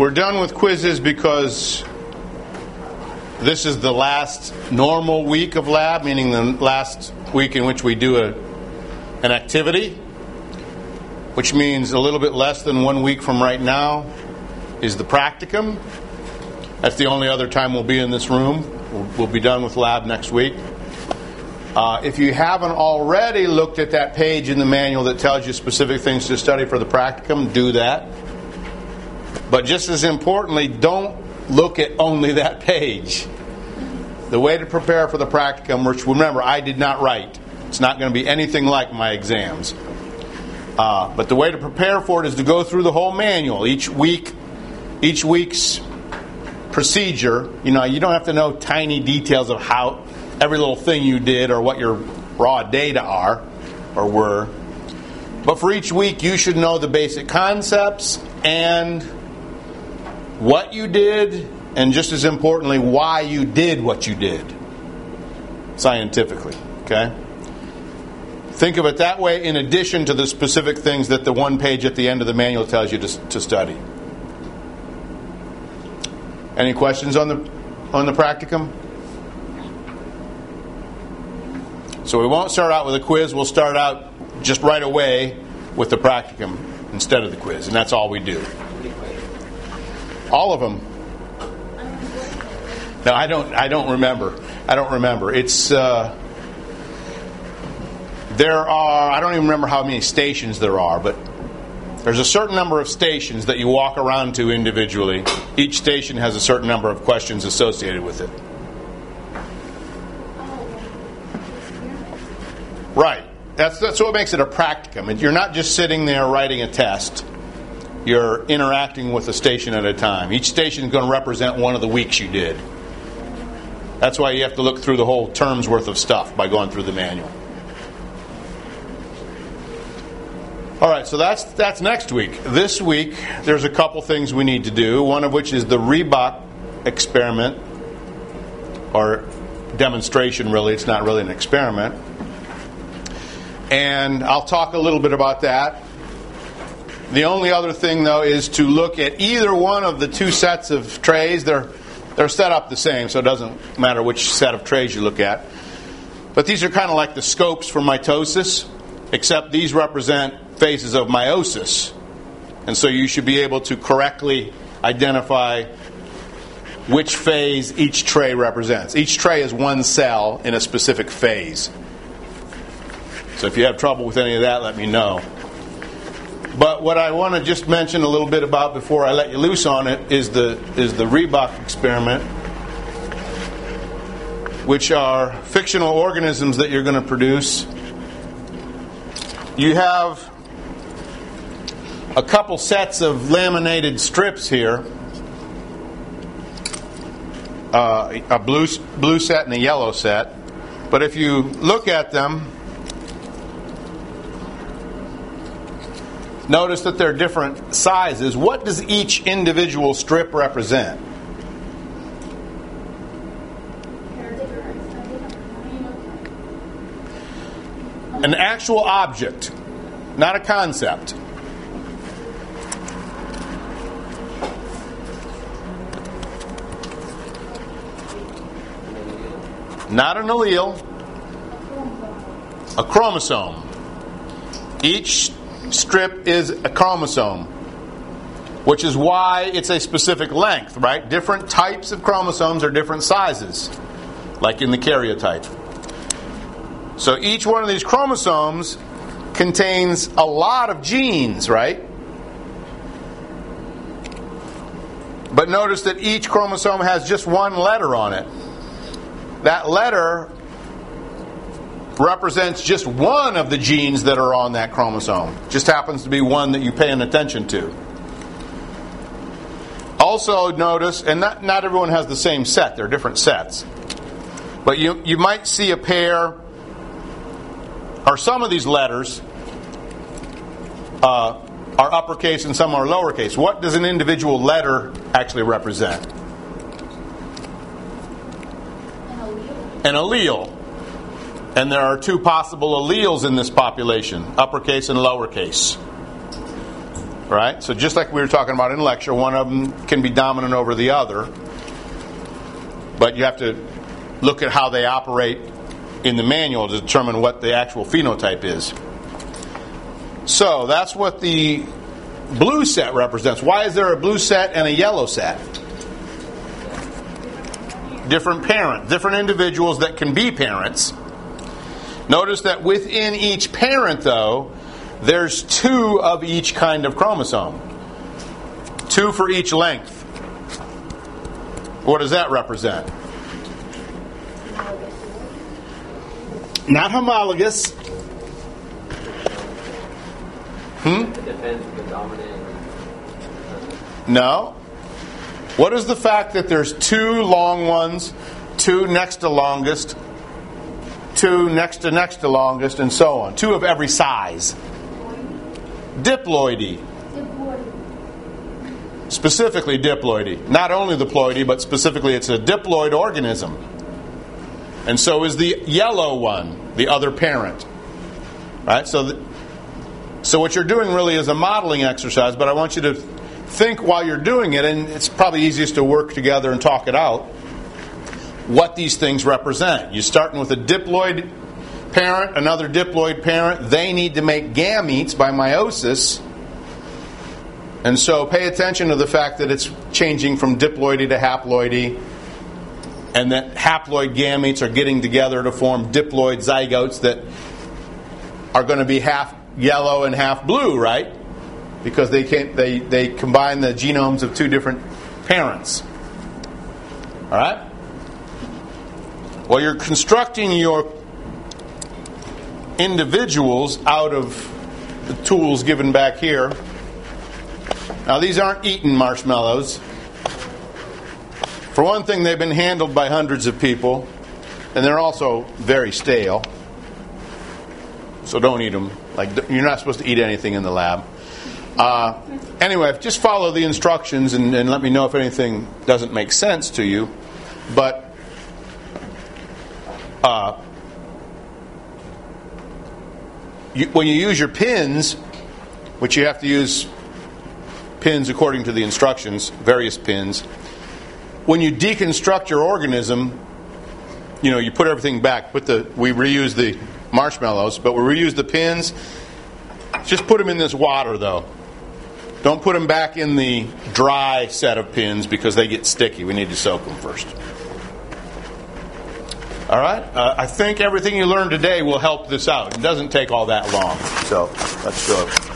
We're done with quizzes because this is the last normal week of lab, meaning the last week in which we do an activity, which means a little bit less than 1 week from right now is the practicum. That's the only other time we'll be in this room. We'll be done with lab next week. If you haven't already looked at that page in the manual that tells you specific things to study for the practicum, do that. But just as importantly, don't look at only that page. The way to prepare for the practicum, which remember, I did not write. It's not going to be anything like my exams. But the way to prepare for it is to go through the whole manual. Each week's procedure, you don't have to know tiny details of how every little thing you did or what your raw data are or were. But for each week, you should know the basic concepts and what you did, and just as importantly, why you did what you did scientifically. Okay? Think of it that way in addition to the specific things that the one page at the end of the manual tells you to study. Any questions on the practicum? So we won't start out with a quiz. We'll start out just right away with the practicum instead of the quiz, and that's all we do. All of them. No, I don't remember. It's there are. I don't even remember how many stations there are, but there's a certain number of stations that you walk around to individually. Each station has a certain number of questions associated with it. Right. That's what makes it a practicum. You're not just sitting there writing a test. You're interacting with a station at a time. Each station is going to represent one of the weeks you did. That's why you have to look through the whole term's worth of stuff by going through the manual. All right, so that's next week. This week, there's a couple things we need to do, one of which is the Reebok experiment, or demonstration, really. It's not really an experiment. And I'll talk a little bit about that. The only other thing, though, is to look at either one of the two sets of trays. They're set up the same, so it doesn't matter which set of trays you look at. But these are kind of like the scopes for mitosis, except these represent phases of meiosis. And so you should be able to correctly identify which phase each tray represents. Each tray is one cell in a specific phase. So if you have trouble with any of that, let me know. But what I want to just mention a little bit about before I let you loose on it is the Reebok experiment, which are fictional organisms that you're going to produce. You have a couple sets of laminated strips here, a blue set and a yellow set. But if you look at them, notice that they're different sizes. What does each individual strip represent? An actual object, not a concept. Not an allele, a chromosome. Each strip is a chromosome, which is why it's a specific length, right? Different types of chromosomes are different sizes, like in the karyotype. So each one of these chromosomes contains a lot of genes, right? But notice that each chromosome has just one letter on it. That letter represents just one of the genes that are on that chromosome. Just happens to be one that you pay attention to. Also notice, and not everyone has the same set, they're different sets. But you might see a pair, or some of these letters are uppercase and some are lowercase. What does an individual letter actually represent? An allele. And there are two possible alleles in this population, uppercase and lowercase. Right? So just like we were talking about in lecture, one of them can be dominant over the other. But you have to look at how they operate in the manual to determine what the actual phenotype is. So that's what the blue set represents. Why is there a blue set and a yellow set? Different parent, different individuals that can be parents. Notice that within each parent, though, there's 2 of each kind of chromosome. 2 for each length. What does that represent? Not homologous. It depends on the dominant. No. What is the fact that there's 2 long ones, 2 next to longest, 2 next to longest, and so on? 2 of every size. Diploidy. Specifically diploidy. Not only the ploidy, but specifically it's a diploid organism. And so is the yellow one, the other parent. Right? So what you're doing really is a modeling exercise, but I want you to think while you're doing it, and it's probably easiest to work together and talk it out, what these things represent. You're starting with a diploid parent, another diploid parent. They need to make gametes by meiosis. And so pay attention to the fact that it's changing from diploidy to haploidy, and that haploid gametes are getting together to form diploid zygotes that are going to be half yellow and half blue, right? Because they combine the genomes of 2 different parents. All right? Well, you're constructing your individuals out of the tools given back here. Now, these aren't eaten marshmallows. For one thing, they've been handled by hundreds of people, and they're also very stale. So don't eat them. You're not supposed to eat anything in the lab. Anyway, just follow the instructions and let me know if anything doesn't make sense to you. But when you use your pins, which you have to use pins according to the instructions, various pins, when you deconstruct your organism, you put everything back. We reuse the marshmallows, but we reuse the pins. Just put them in this water, though. Don't put them back in the dry set of pins because they get sticky. We need to soak them first. All right? I think everything you learned today will help this out. It doesn't take all that long. So let's go.